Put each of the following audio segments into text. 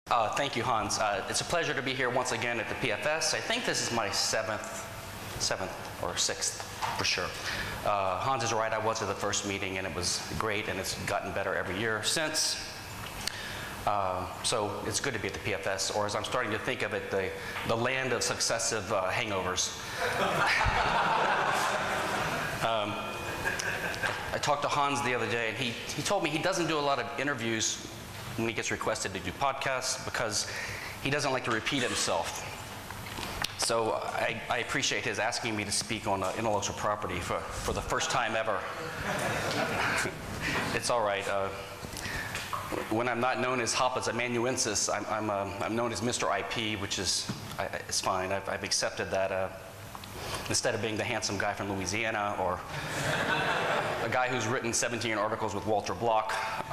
Thank you, Hans. It's a pleasure to be here once again at the PFS. I think this is my seventh or sixth, for sure. Hans is right, I was at the first meeting and it was great, and it's gotten better every year since. So it's good to be at the PFS, or as I'm starting to think of it, the land of successive hangovers. I talked to Hans the other day, and he told me he doesn't do a lot of interviews when he gets requested to do podcasts because he doesn't like to repeat himself. So I appreciate his asking me to speak on intellectual property for the first time ever. It's all right. When I'm not known as Hoppus amanuensis, I'm known as Mr. IP, which is it's fine. I've accepted that. Instead of being the handsome guy from Louisiana or a guy who's written 17 articles with Walter Block.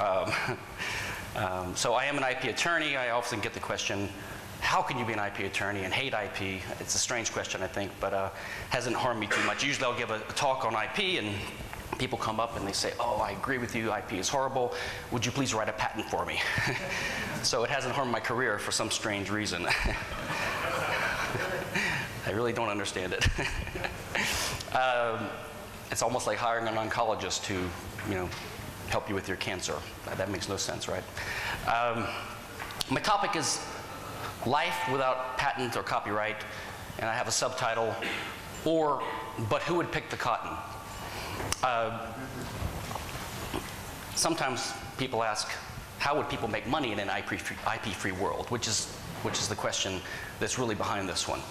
So I am an IP attorney. I often get the question, how can you be an IP attorney and hate IP? It's a strange question, I think, but hasn't harmed me too much. Usually I'll give a talk on IP and people come up and they say, oh, I agree with you, IP is horrible. Would you please write a patent for me? So it hasn't harmed my career for some strange reason. I really don't understand it. It's almost like hiring an oncologist to, help you with your cancer. That makes no sense, right? My topic is life without patent or copyright, and I have a subtitle, but who would pick the cotton? Sometimes people ask, how would people make money in an IP-free world, which is the question that's really behind this one.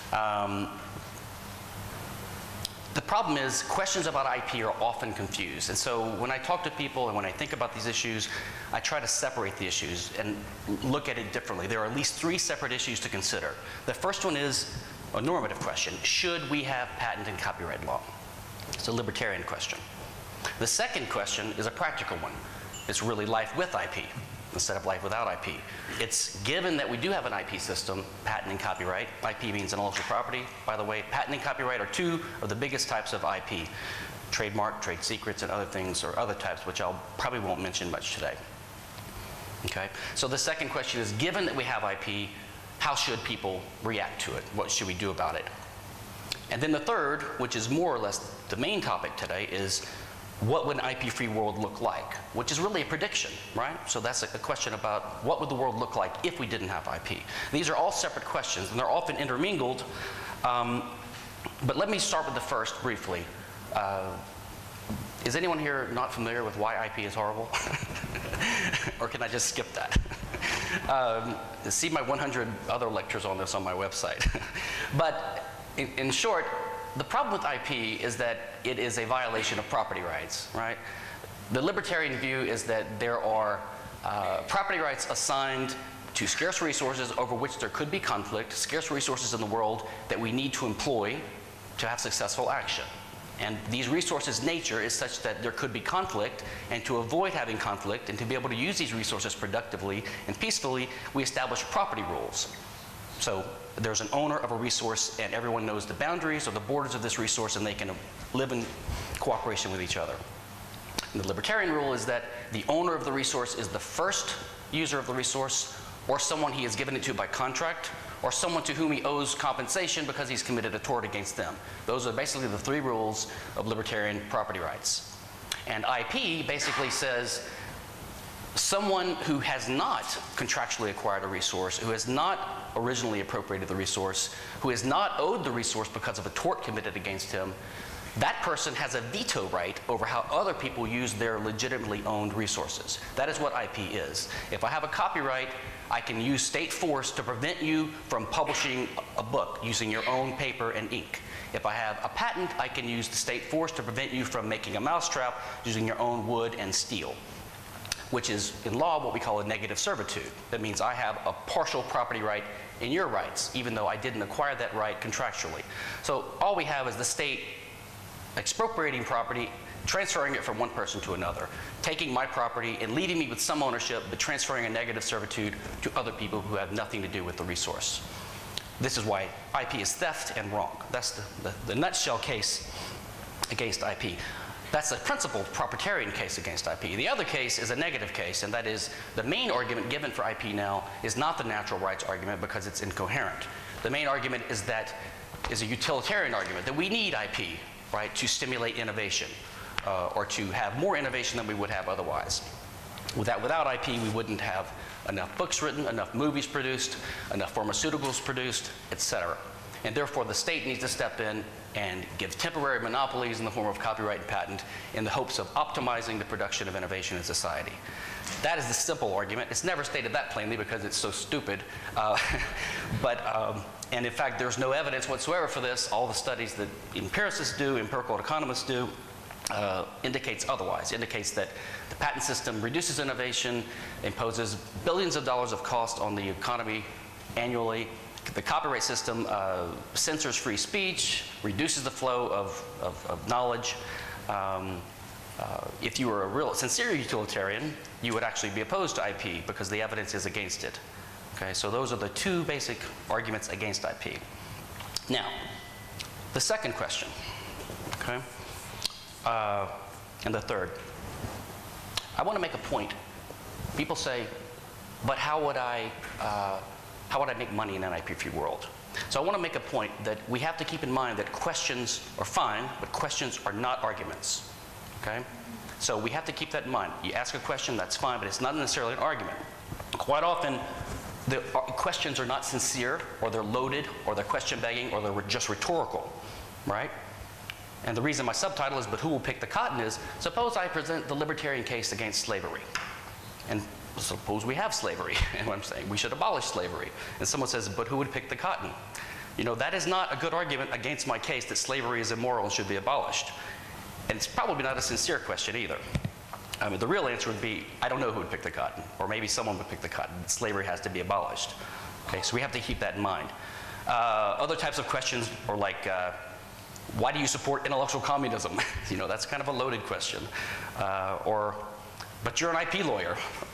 The problem is questions about IP are often confused, and so when I talk to people and when I think about these issues, I try to separate the issues and look at it differently. There are at least three separate issues to consider. The first one is a normative question. Should we have patent and copyright law? It's a libertarian question. The second question is a practical one. It's really life with IP instead of life without IP. It's given that we do have an IP system, patent and copyright. IP means intellectual property, by the way. Patent and copyright are two of the biggest types of IP. Trademark, trade secrets, and other things, or other types, which I probably won't mention much today. Okay? So the second question is, given that we have IP, how should people react to it? What should we do about it? And then the third, which is more or less the main topic today, is what would an IP-free world look like? Which is really a prediction, right? So that's a question about what would the world look like if we didn't have IP. These are all separate questions, and they're often intermingled. But let me start with the first briefly. Is anyone here not familiar with why IP is horrible? Or can I just skip that? See my 100 other lectures on this on my website. But in short, the problem with IP is that it is a violation of property rights, right? The libertarian view is that there are property rights assigned to scarce resources over which there could be conflict, scarce resources in the world that we need to employ to have successful action. And these resources' nature is such that there could be conflict, and to avoid having conflict and to be able to use these resources productively and peacefully, we establish property rules. So there's an owner of a resource, and everyone knows the boundaries or the borders of this resource, and they can live in cooperation with each other. And the libertarian rule is that the owner of the resource is the first user of the resource, or someone he has given it to by contract, or someone to whom he owes compensation because he's committed a tort against them. Those are basically the three rules of libertarian property rights. And IP basically says someone who has not contractually acquired a resource, who has not originally appropriated the resource, who has not owed the resource because of a tort committed against him, that person has a veto right over how other people use their legitimately owned resources. That is what IP is. If I have a copyright, I can use state force to prevent you from publishing a book using your own paper and ink. If I have a patent, I can use the state force to prevent you from making a mousetrap using your own wood and steel, which is, in law, what we call a negative servitude. That means I have a partial property right in your rights, even though I didn't acquire that right contractually. So all we have is the state expropriating property, transferring it from one person to another, taking my property and leaving me with some ownership, but transferring a negative servitude to other people who have nothing to do with the resource. This is why IP is theft and wrong. That's the nutshell case against IP. That's a principled proprietarian case against IP. The other case is a negative case, and that is the main argument given for IP now is not the natural rights argument because it's incoherent. The main argument is a utilitarian argument, that we need IP, right, to stimulate innovation or to have more innovation than we would have otherwise. Without IP, we wouldn't have enough books written, enough movies produced, enough pharmaceuticals produced, etc. And therefore, the state needs to step in and give temporary monopolies in the form of copyright and patent in the hopes of optimizing the production of innovation in society. That is the simple argument. It's never stated that plainly because it's so stupid. And in fact, there's no evidence whatsoever for this. All the studies that empiricists do, empirical economists do, indicates otherwise. Indicates that the patent system reduces innovation, imposes billions of dollars of cost on the economy annually. The copyright system censors free speech, reduces the flow of knowledge. If you were a real sincere utilitarian, you would actually be opposed to IP because the evidence is against it. Okay, so those are the two basic arguments against IP. Now, the second question, okay, and the third. I want to make a point. People say, but how would I make money in an IP-free world? So I want to make a point that we have to keep in mind that questions are fine, but questions are not arguments. Okay? So we have to keep that in mind. You ask a question, that's fine, but it's not necessarily an argument. Quite often, the questions are not sincere, or they're loaded, or they're question-begging, or they're just rhetorical, right? And the reason my subtitle is, but who will pick the cotton, is, suppose I present the libertarian case against slavery. And suppose we have slavery, and what I'm saying, we should abolish slavery. And someone says, but who would pick the cotton? You know, that is not a good argument against my case that slavery is immoral and should be abolished. And it's probably not a sincere question either. I mean, the real answer would be, I don't know who would pick the cotton, or maybe someone would pick the cotton. Slavery has to be abolished. Okay, so we have to keep that in mind. Other types of questions are like, why do you support intellectual communism? You know, that's kind of a loaded question. But you're an IP lawyer.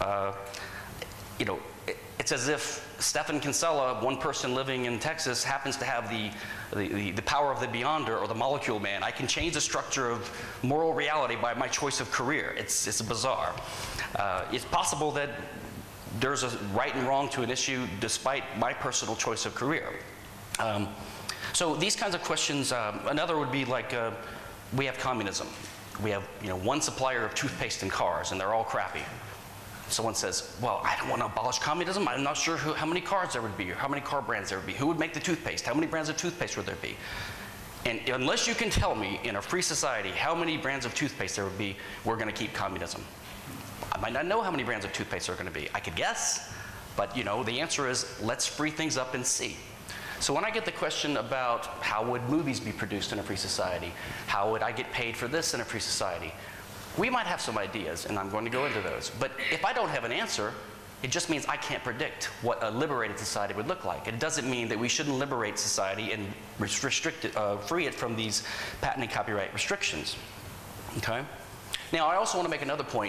You know, it's as if Stephan Kinsella, one person living in Texas, happens to have the power of the beyonder or the molecule man. I can change the structure of moral reality by my choice of career. It's bizarre. It's possible that there's a right and wrong to an issue despite my personal choice of career. So these kinds of questions, another would be like, we have communism. We have, you know, one supplier of toothpaste and cars, and they're all crappy. Someone says, well, I don't want to abolish communism. I'm not sure how many cars there would be, or how many car brands there would be. Who would make the toothpaste? How many brands of toothpaste would there be? And unless you can tell me in a free society how many brands of toothpaste there would be, we're going to keep communism. I might not know how many brands of toothpaste there are going to be. I could guess, but you know, the answer is let's free things up and see. So when I get the question about how would movies be produced in a free society, how would I get paid for this in a free society, we might have some ideas, and I'm going to go into those. But if I don't have an answer, it just means I can't predict what a liberated society would look like. It doesn't mean that we shouldn't liberate society and restrict it, free it from these patent and copyright restrictions. Okay? Now, I also want to make another point.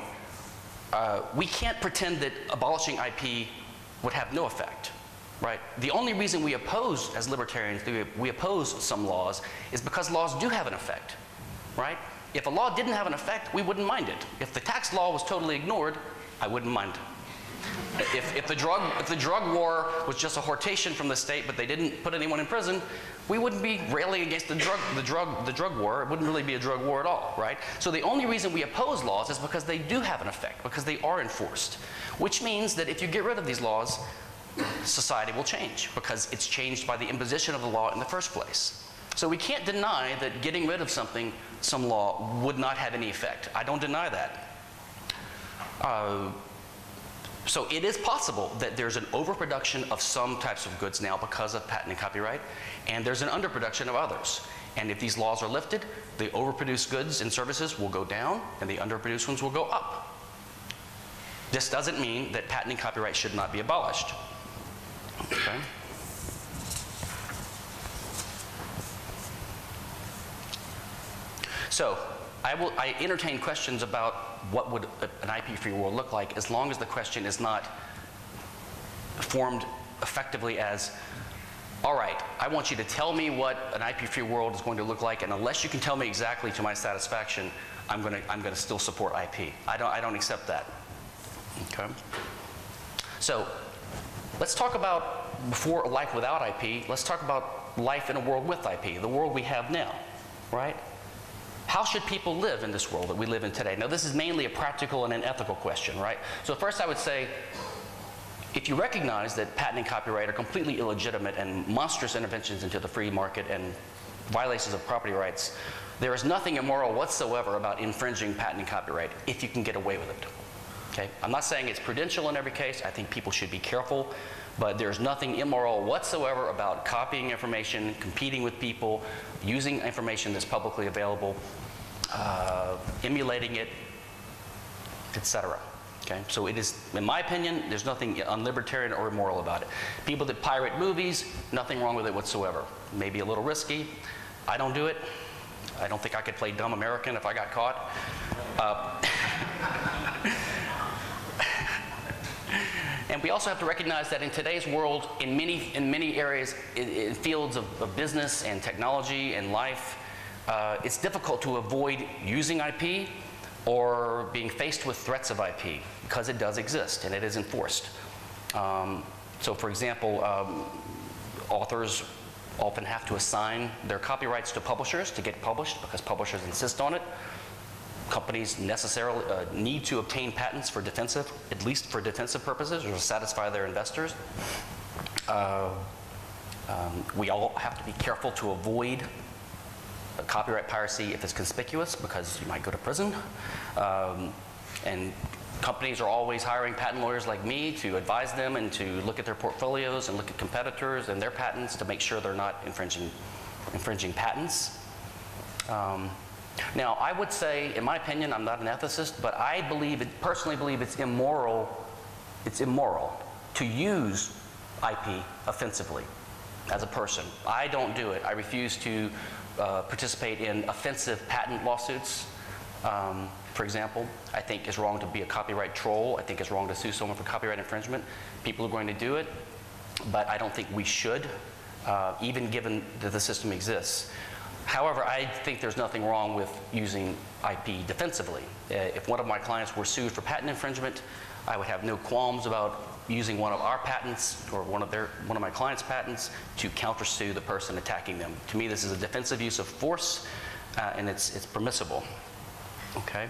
We can't pretend that abolishing IP would have no effect. Right? The only reason we oppose, as libertarians, we oppose some laws is because laws do have an effect. Right? If a law didn't have an effect, we wouldn't mind it. If the tax law was totally ignored, I wouldn't mind. If the drug war was just a hortation from the state, but they didn't put anyone in prison, we wouldn't be railing against the drug war. It wouldn't really be a drug war at all, right? So the only reason we oppose laws is because they do have an effect, because they are enforced. Which means that if you get rid of these laws, society will change, because it's changed by the imposition of the law in the first place. So we can't deny that getting rid of something, some law, would not have any effect. I don't deny that. So it is possible that there's an overproduction of some types of goods now because of patent and copyright, and there's an underproduction of others. And if these laws are lifted, the overproduced goods and services will go down, and the underproduced ones will go up. This doesn't mean that patent and copyright should not be abolished. Okay. So I entertain questions about what would an IP-free world look like, as long as the question is not formed effectively as, all right, I want you to tell me what an IP-free world is going to look like, and unless you can tell me exactly to my satisfaction, I'm gonna still support IP. I don't accept that. Okay. So let's talk about, before a life without IP, let's talk about life in a world with IP, the world we have now, right? How should people live in this world that we live in today? Now, this is mainly a practical and an ethical question, right? So first I would say, if you recognize that patent and copyright are completely illegitimate and monstrous interventions into the free market and violations of property rights, there is nothing immoral whatsoever about infringing patent and copyright if you can get away with it. Okay? I'm not saying it's prudential in every case. I think people should be careful, but there's nothing immoral whatsoever about copying information, competing with people, using information that's publicly available, emulating it, etc. Okay? So it is, in my opinion, there's nothing unlibertarian or immoral about it. People that pirate movies, nothing wrong with it whatsoever. Maybe a little risky. I don't do it. I don't think I could play dumb American if I got caught. And we also have to recognize that in today's world, in many areas, in fields of business and technology and life, it's difficult to avoid using IP or being faced with threats of IP, because it does exist and it is enforced. So for example, authors often have to assign their copyrights to publishers to get published because publishers insist on it. Companies necessarily need to obtain patents for defensive, at least for defensive purposes, or to satisfy their investors. We all have to be careful to avoid copyright piracy if it's conspicuous, because you might go to prison. And companies are always hiring patent lawyers like me to advise them and to look at their portfolios and look at competitors and their patents to make sure they're not infringing patents. Now, I would say, in my opinion, I'm not an ethicist, but I personally believe it's immoral to use IP offensively as a person. I don't do it. I refuse to participate in offensive patent lawsuits. For example, I think it's wrong to be a copyright troll. I think it's wrong to sue someone for copyright infringement. People are going to do it, but I don't think we should, even given that the system exists. However, I think there's nothing wrong with using IP defensively. If one of my clients were sued for patent infringement, I would have no qualms about using one of our patents or one of my clients' patents to countersue the person attacking them. To me, this is a defensive use of force, and it's permissible. Okay.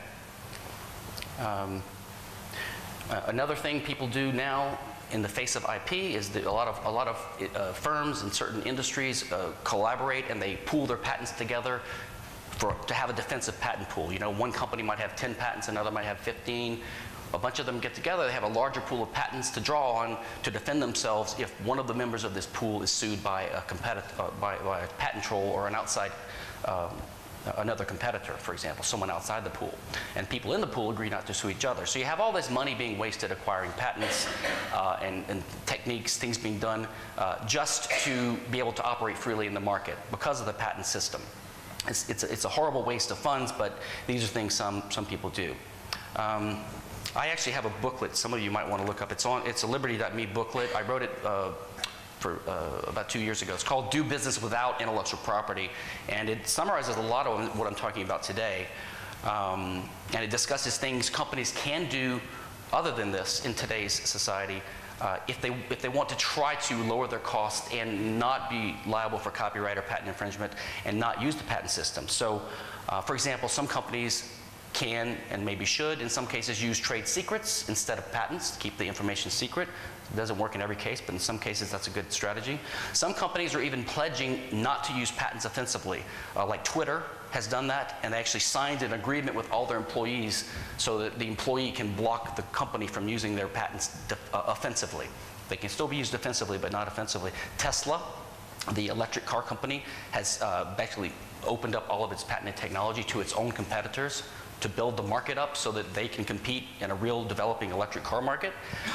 Another thing people do now in the face of IP is that a lot of firms in certain industries collaborate and they pool their patents together to have a defensive patent pool. You know, one company might have 10 patents, another might have 15. A bunch of them get together, they have a larger pool of patents to draw on to defend themselves if one of the members of this pool is sued by a competitor, by a patent troll or an outside another competitor, for example, someone outside the pool. And people in the pool agree not to sue each other. So you have all this money being wasted acquiring patents and techniques, things being done just to be able to operate freely in the market because of the patent system. It's a horrible waste of funds, but these are things some people do. I actually have a booklet some of you might want to look up. It's a Liberty.me booklet. I wrote it for about 2 years ago. It's called Do Business Without Intellectual Property, and it summarizes a lot of what I'm talking about today. And it discusses things companies can do other than this in today's society if they want to try to lower their costs and not be liable for copyright or patent infringement and not use the patent system. So, for example, some companies can and maybe should, in some cases, use trade secrets instead of patents to keep the information secret. It doesn't work in every case, but in some cases that's a good strategy. Some companies are even pledging not to use patents offensively. Like Twitter has done that, and they actually signed an agreement with all their employees so that the employee can block the company from using their patents offensively. They can still be used defensively, but not offensively. Tesla, the electric car company, has actually opened up all of its patented technology to its own competitors to build the market up so that they can compete in a real developing electric car market.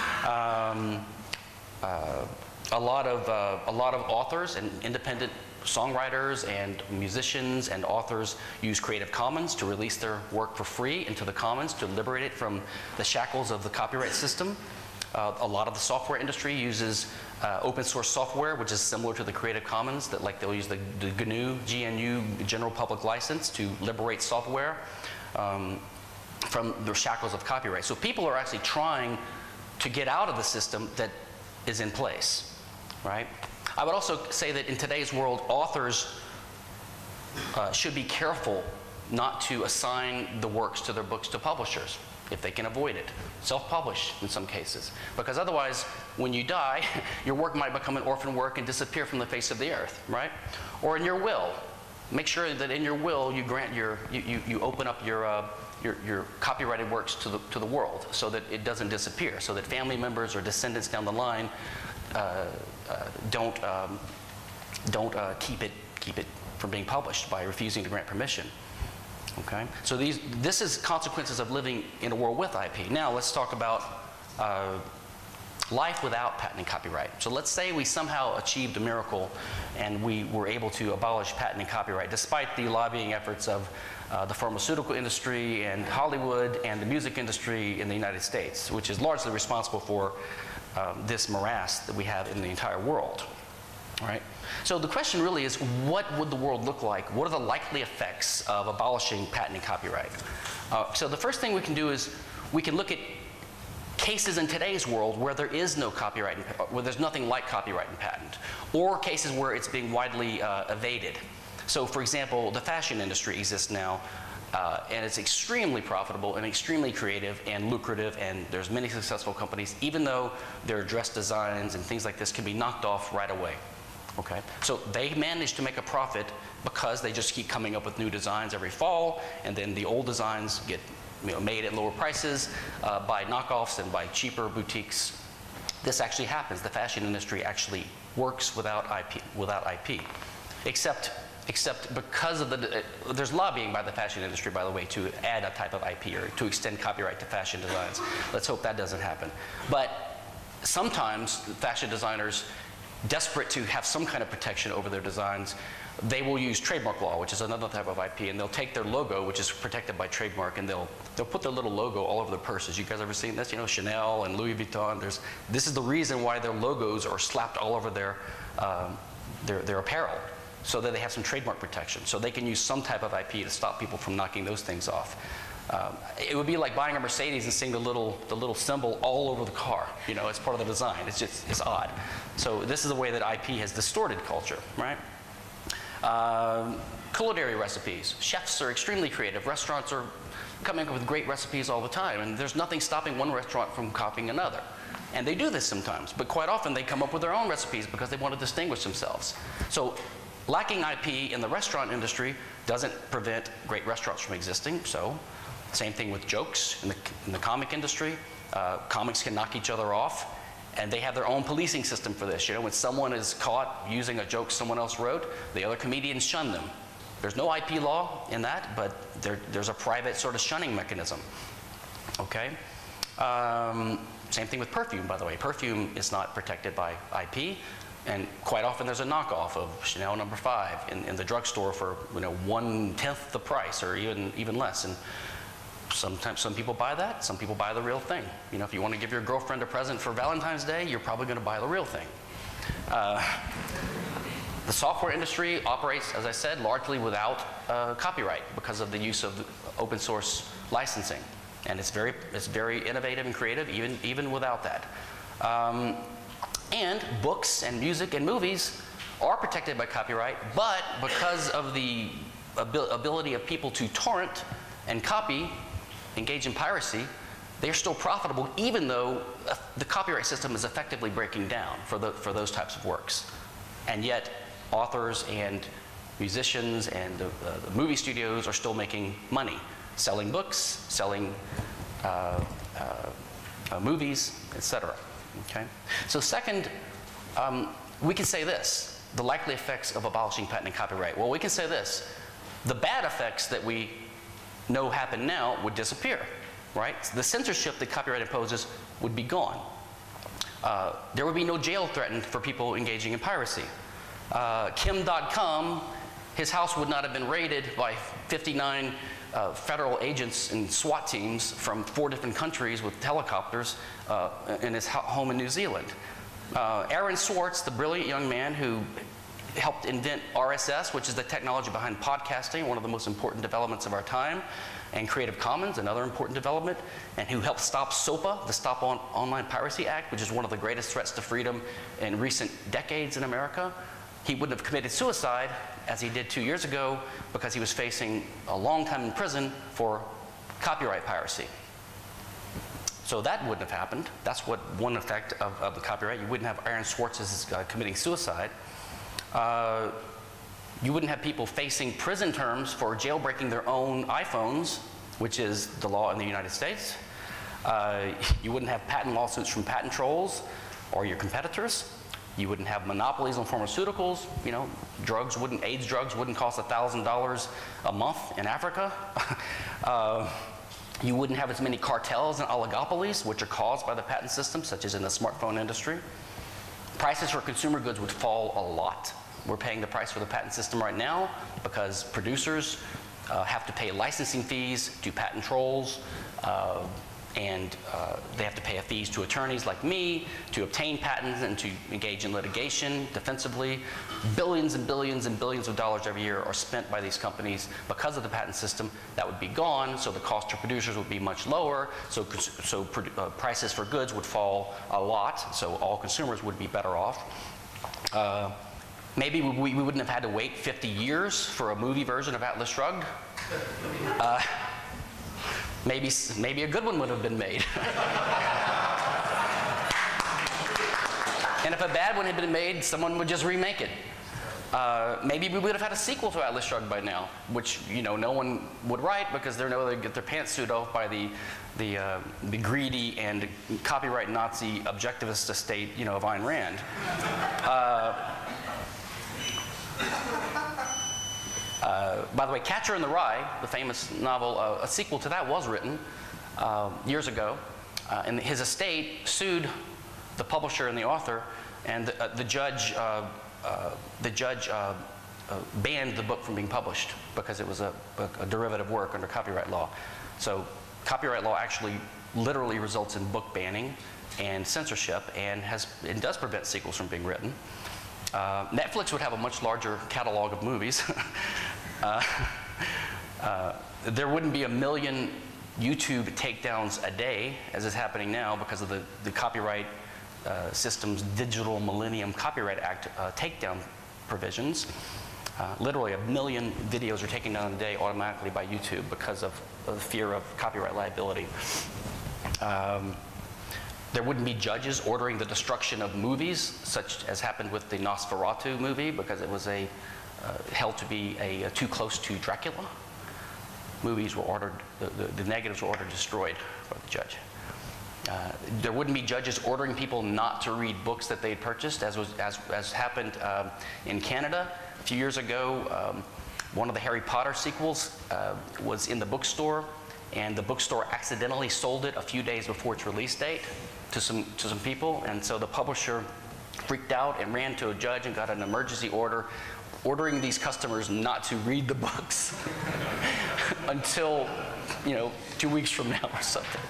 A lot of authors and independent songwriters and musicians and authors use Creative Commons to release their work for free into the commons to liberate it from the shackles of the copyright system. A lot of the software industry uses open source software, which is similar to the Creative Commons, that they'll use the GNU, General Public License, to liberate software. from the shackles of copyright. So people are actually trying to get out of the system that is in place, right? I would also say that in today's world, authors should be careful not to assign the works to their books to publishers, if they can avoid it. Self-publish in some cases. Because otherwise, when you die, your work might become an orphan work and disappear from the face of the earth, right? Or in your will. Make sure that in your will you grant you open up your copyrighted works to the world so that it doesn't disappear, so that family members or descendants down the line don't keep it from being published by refusing to grant permission. Okay? So this is consequences of living in a world with IP. Now let's talk about life without patent and copyright. So let's say we somehow achieved a miracle and we were able to abolish patent and copyright despite the lobbying efforts of the pharmaceutical industry and Hollywood and the music industry in the United States, which is largely responsible for this morass that we have in the entire world. Right? So the question really is, what would the world look like? What are the likely effects of abolishing patent and copyright? So the first thing we can do is we can look at cases in today's world where there is no copyright, where there's nothing like copyright and patent, or cases where it's being widely evaded. So for example, the fashion industry exists now, and it's extremely profitable and extremely creative and lucrative, and there's many successful companies, even though their dress designs and things like this can be knocked off right away. Okay? So they manage to make a profit because they just keep coming up with new designs every fall, and then the old designs get made at lower prices by knockoffs and by cheaper boutiques. This actually happens. The fashion industry actually works without IP, except because of there's lobbying by the fashion industry, by the way, to add a type of IP or to extend copyright to fashion designs. Let's hope that doesn't happen. But sometimes fashion designers, desperate to have some kind of protection over their designs, they will use trademark law, which is another type of IP, and they'll take their logo, which is protected by trademark, and they'll put their little logo all over their purses. You guys ever seen this? You know, Chanel and Louis Vuitton. This is the reason why their logos are slapped all over their apparel, so that they have some trademark protection, so they can use some type of IP to stop people from knocking those things off. It would be like buying a Mercedes and seeing the little symbol all over the car. You know, it's part of the design. It's odd. So this is the way that IP has distorted culture, right? Culinary recipes. Chefs are extremely creative. Restaurants are coming up with great recipes all the time, and there's nothing stopping one restaurant from copying another. And they do this sometimes, but quite often they come up with their own recipes because they want to distinguish themselves. So lacking IP in the restaurant industry doesn't prevent great restaurants from existing. So same thing with jokes in the comic industry. Comics can knock each other off, and they have their own policing system for this. You know, when someone is caught using a joke someone else wrote, the other comedians shun them. There's no IP law in that, but there's a private sort of shunning mechanism. Okay? Same thing with perfume, by the way. Perfume is not protected by IP, and quite often there's a knockoff of Chanel No. 5 in the drugstore for 1/10 the price, or even less. And sometimes some people buy that, some people buy the real thing. You know, if you want to give your girlfriend a present for Valentine's Day, you're probably going to buy the real thing. The software industry operates, as I said, largely without copyright because of the use of open source licensing. And it's very innovative and creative even without that. And books and music and movies are protected by copyright, but because of the ability of people to torrent and copy, engage in piracy, they're still profitable even though the copyright system is effectively breaking down for those types of works. And yet authors and musicians and the movie studios are still making money, selling books, selling movies, etc. Okay? So second, we can say this, the likely effects of abolishing patent and copyright. Well, we can say this, the bad effects that we know happen now would disappear, right? The censorship that copyright imposes would be gone. There would be no jail threatened for people engaging in piracy. Kim.com, his house would not have been raided by 59 federal agents and SWAT teams from 4 different countries with helicopters in his home in New Zealand. Aaron Swartz, the brilliant young man who helped invent RSS, which is the technology behind podcasting, one of the most important developments of our time, and Creative Commons, another important development, and who helped stop SOPA, the Stop Online Piracy Act, which is one of the greatest threats to freedom in recent decades in America. He wouldn't have committed suicide, as he did 2 years ago, because he was facing a long time in prison for copyright piracy. So that wouldn't have happened. That's what one effect of the copyright. You wouldn't have Aaron Swartz committing suicide. You wouldn't have people facing prison terms for jailbreaking their own iPhones, which is the law in the United States. You wouldn't have patent lawsuits from patent trolls or your competitors. You wouldn't have monopolies on pharmaceuticals. You know, AIDS drugs wouldn't cost $1,000 a month in Africa. You wouldn't have as many cartels and oligopolies, which are caused by the patent system, such as in the smartphone industry. Prices for consumer goods would fall a lot. We're paying the price for the patent system right now because producers have to pay licensing fees to patent trolls, and they have to pay fees to attorneys like me to obtain patents and to engage in litigation defensively. Billions and billions and billions of dollars every year are spent by these companies because of the patent system. That would be gone, so the cost to producers would be much lower, so prices for goods would fall a lot, so all consumers would be better off. Maybe we wouldn't have had to wait 50 years for a movie version of Atlas Shrugged. Maybe a good one would have been made. And if a bad one had been made, someone would just remake it. Maybe we would have had a sequel to Atlas Shrugged by now, which, you know, no one would write because they know they get their pants sued off by the greedy and copyright Nazi objectivist estate, you know, of Ayn Rand. By the way, Catcher in the Rye, the famous novel, a sequel to that was written years ago, and his estate sued the publisher and the author, and the judge banned the book from being published because it was a derivative work under copyright law. So copyright law actually literally results in book banning and censorship, and does prevent sequels from being written. Netflix would have a much larger catalog of movies. There wouldn't be 1 million YouTube takedowns a day, as is happening now, because of the copyright system's Digital Millennium Copyright Act takedown provisions. Literally 1 million videos are taken down a day automatically by YouTube because of the fear of copyright liability. There wouldn't be judges ordering the destruction of movies, such as happened with the Nosferatu movie, because it was held to be too close to Dracula. Movies were ordered, the negatives were ordered destroyed by the judge. There wouldn't be judges ordering people not to read books that they'd purchased, as happened in Canada a few years ago. One of the Harry Potter sequels was in the bookstore, and the bookstore accidentally sold it a few days before its release date to some people, and so the publisher freaked out and ran to a judge and got an emergency order ordering these customers not to read the books until, you know, 2 weeks from now or something.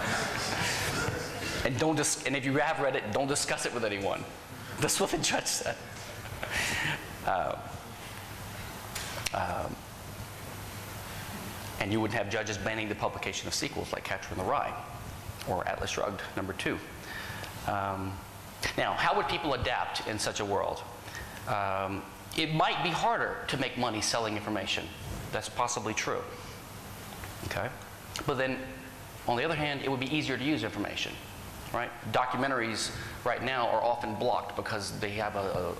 And if you have read it, don't discuss it with anyone. That's what the judge said. And you wouldn't have judges banning the publication of sequels like Catcher in the Rye or Atlas Shrugged #2. Now, how would people adapt in such a world? It might be harder to make money selling information. That's possibly true. Okay? But then, on the other hand, it would be easier to use information. Right? Documentaries right now are often blocked because they have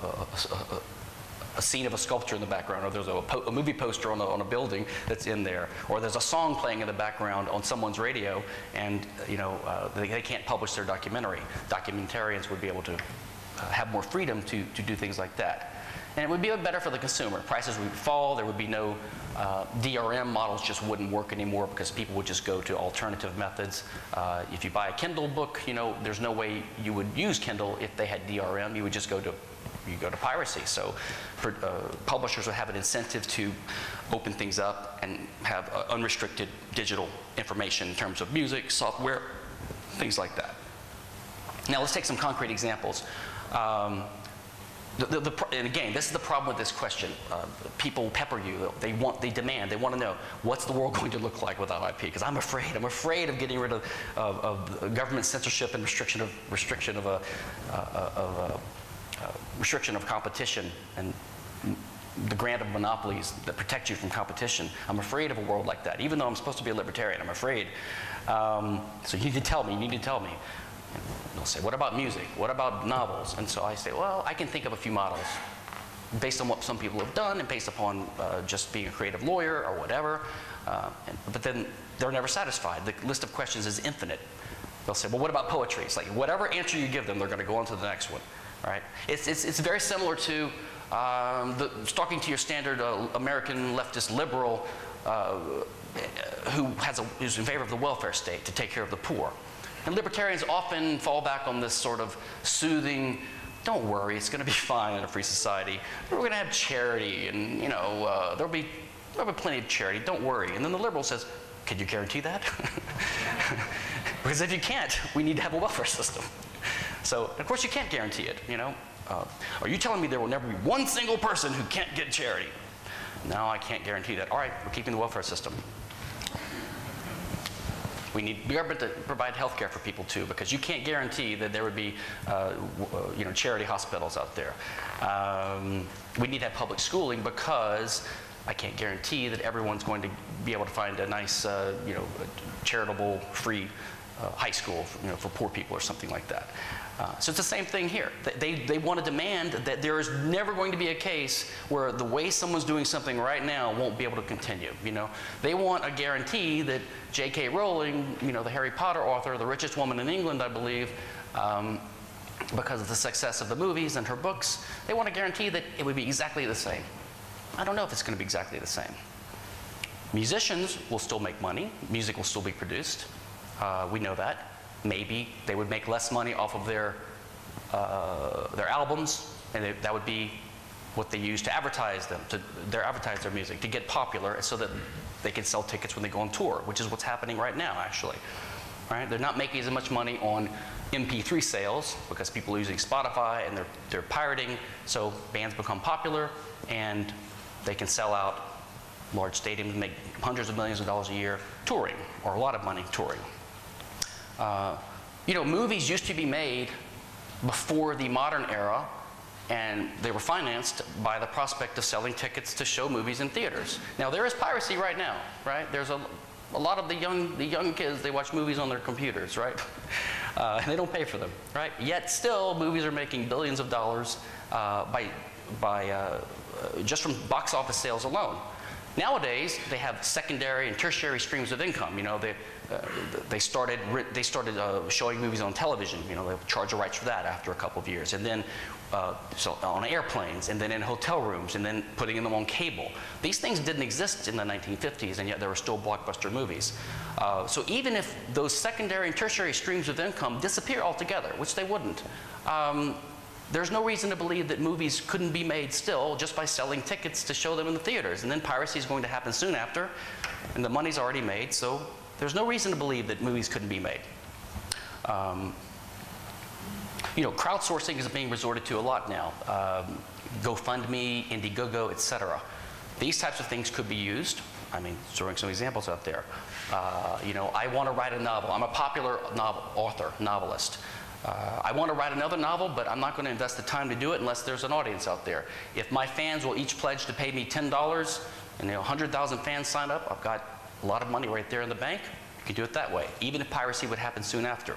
a scene of a sculpture in the background, or there's a movie poster on a building that's in there, or there's a song playing in the background on someone's radio, and they can't publish their documentary. Documentarians would be able to have more freedom to do things like that. And it would be better for the consumer. Prices would fall. There would be no DRM models just wouldn't work anymore because people would just go to alternative methods. If you buy a Kindle book, you know, there's no way you would use Kindle if they had DRM. You would just go to piracy. So publishers would have an incentive to open things up and have unrestricted digital information in terms of music, software, things like that. Now let's take some concrete examples. And again, this is the problem with this question. People pepper you. They demand. They want to know, what's the world going to look like without IP? Because I'm afraid. I'm afraid of getting rid of government censorship and restriction of competition and the grant of monopolies that protect you from competition. I'm afraid of a world like that. Even though I'm supposed to be a libertarian, I'm afraid. So you need to tell me. You need to tell me. And they'll say, what about music? What about novels? And so I say, well, I can think of a few models based on what some people have done and based upon just being a creative lawyer or whatever. But then they're never satisfied. The list of questions is infinite. They'll say, well, what about poetry? It's like whatever answer you give them, they're going to go on to the next one. Right? It's very similar to talking to your standard American leftist liberal who's in favor of the welfare state to take care of the poor. And libertarians often fall back on this sort of soothing, don't worry, it's going to be fine in a free society. We're going to have charity, and there'll be plenty of charity, don't worry. And then the liberal says, can you guarantee that? Because if you can't, we need to have a welfare system. So, of course, you can't guarantee it, Are you telling me there will never be one single person who can't get charity? No, I can't guarantee that. All right, we're keeping the welfare system. We need government to provide health care for people too, because you can't guarantee that there would be charity hospitals out there. We need to have public schooling because I can't guarantee that everyone's going to be able to find a nice charitable free high school for poor people or something like that. So it's the same thing here. They want to demand that there is never going to be a case where the way someone's doing something right now won't be able to continue. They want a guarantee that J.K. Rowling, the Harry Potter author, the richest woman in England, I believe, because of the success of the movies and her books, they want to guarantee that it would be exactly the same. I don't know if it's going to be exactly the same. Musicians will still make money. Music will still be produced. We know that. Maybe they would make less money off of their albums, and that would be what they use to advertise them, advertise their music, to get popular, so that they can sell tickets when they go on tour, which is what's happening right now, actually. Right? They're not making as much money on MP3 sales because people are using Spotify and they're pirating, so bands become popular and they can sell out large stadiums and make hundreds of millions of dollars a year touring, or a lot of money touring. Movies used to be made before the modern era, and they were financed by the prospect of selling tickets to show movies in theaters. Now, there is piracy right now, right? There's a lot of the young kids, they watch movies on their computers, right? And they don't pay for them, right? Yet still, movies are making billions of dollars just from box office sales alone. Nowadays, they have secondary and tertiary streams of income. They started showing movies on television. They'll charge the rights for that after a couple of years, and then on airplanes, and then in hotel rooms, and then putting them on cable. These things didn't exist in the 1950s, and yet there were still blockbuster movies. So even if those secondary and tertiary streams of income disappear altogether, which they wouldn't, there's no reason to believe that movies couldn't be made still just by selling tickets to show them in the theaters. And then piracy is going to happen soon after, and the money's already made, so there's no reason to believe that movies couldn't be made. Crowdsourcing is being resorted to a lot now. GoFundMe, Indiegogo, etc. These types of things could be used. Throwing some examples out there. I want to write a novel. I'm a popular novelist. I want to write another novel, but I'm not going to invest the time to do it unless there's an audience out there. If my fans will each pledge to pay me $10 and 100,000 fans sign up, I've got a lot of money right there in the bank. You can do it that way, even if piracy would happen soon after.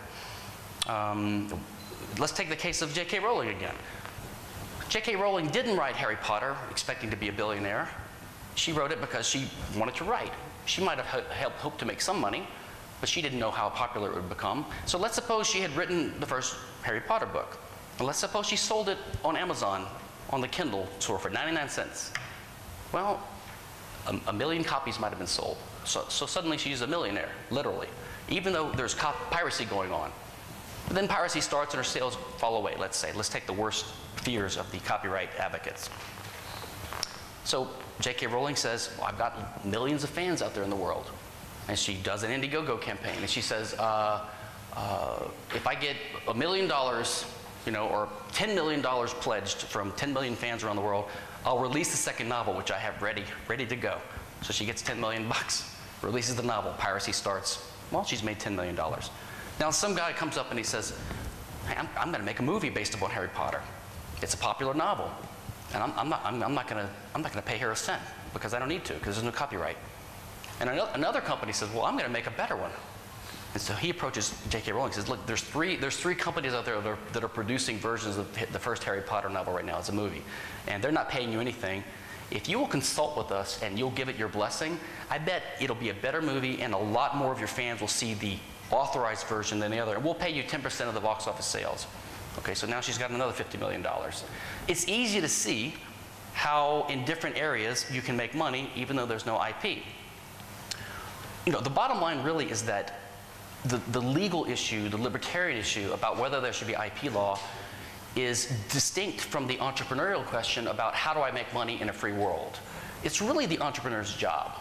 Let's take the case of J.K. Rowling again. J.K. Rowling didn't write Harry Potter expecting to be a billionaire. She wrote it because she wanted to write. She might have hoped to make some money, but she didn't know how popular it would become. So let's suppose she had written the first Harry Potter book. And let's suppose she sold it on Amazon on the Kindle store for 99 cents. Well, a million copies might have been sold. So suddenly she's a millionaire, literally, even though there's piracy going on. But then piracy starts and her sales fall away, let's say. Let's take the worst fears of the copyright advocates. So J.K. Rowling says, well, I've got millions of fans out there in the world. And she does an Indiegogo campaign, and she says, if I get $1 million or $10 million pledged from 10 million fans around the world, I'll release the second novel, which I have ready to go. So she gets 10 million bucks, releases the novel, piracy starts. Well, she's made $10 million. Now some guy comes up and he says, hey, I'm going to make a movie based upon Harry Potter. It's a popular novel, and I'm not going to pay her a cent because I don't need to, because there's no copyright. And another company says, well, I'm going to make a better one. And so he approaches J.K. Rowling and says, look, there's three companies out there that are producing versions of the first Harry Potter novel right now as a movie, and they're not paying you anything. If you will consult with us and you'll give it your blessing, I bet it'll be a better movie and a lot more of your fans will see the authorized version than the other. And we'll pay you 10% of the box office sales. Okay, so now she's got another $50 million. It's easy to see how in different areas you can make money even though there's no IP. The bottom line really is that the legal issue, the libertarian issue about whether there should be IP law is distinct from the entrepreneurial question about how do I make money in a free world. It's really the entrepreneur's job.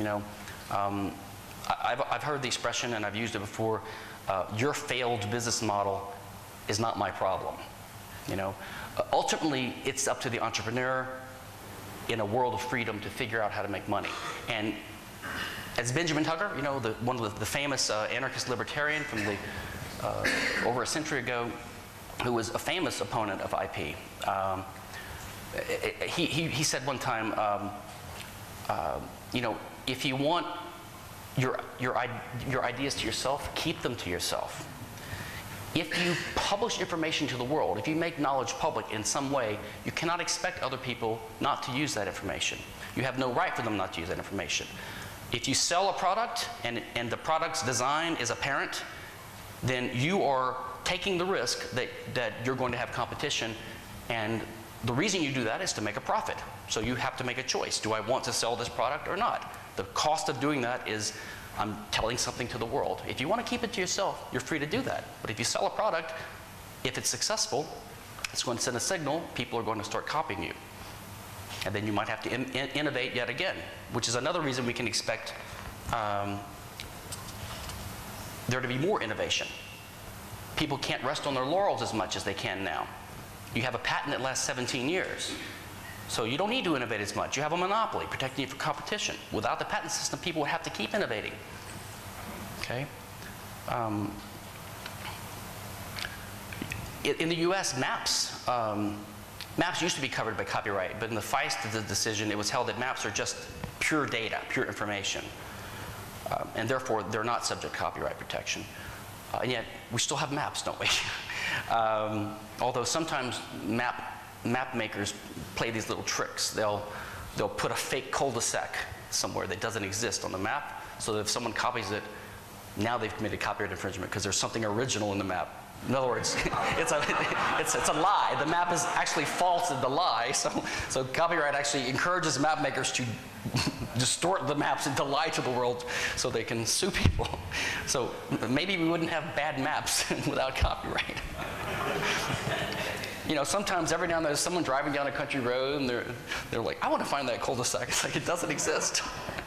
I've heard the expression, and I've used it before, your failed business model is not my problem. Ultimately, it's up to the entrepreneur in a world of freedom to figure out how to make money. And as Benjamin Tucker, one of the famous anarchist libertarian from over a century ago, who was a famous opponent of IP, he said one time, if you want your ideas to yourself, keep them to yourself. If you publish information to the world, if you make knowledge public in some way, you cannot expect other people not to use that information. You have no right for them not to use that information. If you sell a product and the product's design is apparent, then you are taking the risk that you're going to have competition, and the reason you do that is to make a profit. So you have to make a choice. Do I want to sell this product or not? The cost of doing that is I'm telling something to the world. If you want to keep it to yourself, you're free to do that. But if you sell a product, if it's successful, it's going to send a signal, people are going to start copying you. And then you might have to innovate yet again, which is another reason we can expect there to be more innovation. People can't rest on their laurels as much as they can now. You have a patent that lasts 17 years. So you don't need to innovate as much. You have a monopoly protecting you from competition. Without the patent system, people would have to keep innovating. Okay? In the US, maps used to be covered by copyright, but in the Feist decision, it was held that maps are just pure data, pure information. And therefore, they're not subject to copyright protection. And yet, we still have maps, don't we? Although sometimes map makers play these little tricks. They'll put a fake cul-de-sac somewhere that doesn't exist on the map, so that if someone copies it, now they've committed copyright infringement because there's something original in the map. In other words, it's a lie. The map is actually false in the lie, so copyright actually encourages map makers to distort the maps and to lie to the world so they can sue people. So maybe we wouldn't have bad maps without copyright. Sometimes every now and then there's someone driving down a country road and they're like, I want to find that cul-de-sac. It's like, it doesn't exist.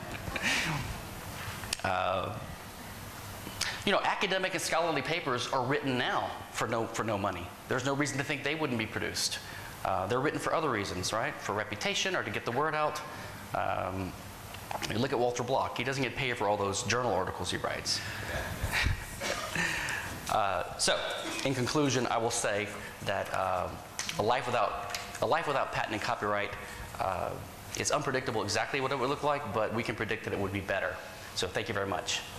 Academic and scholarly papers are written now for no money. There's no reason to think they wouldn't be produced. They're written for other reasons, right? For reputation or to get the word out. You look at Walter Block. He doesn't get paid for all those journal articles he writes. So, in conclusion, I will say that a life without patent and copyright is unpredictable exactly what it would look like, but we can predict that it would be better. So, thank you very much.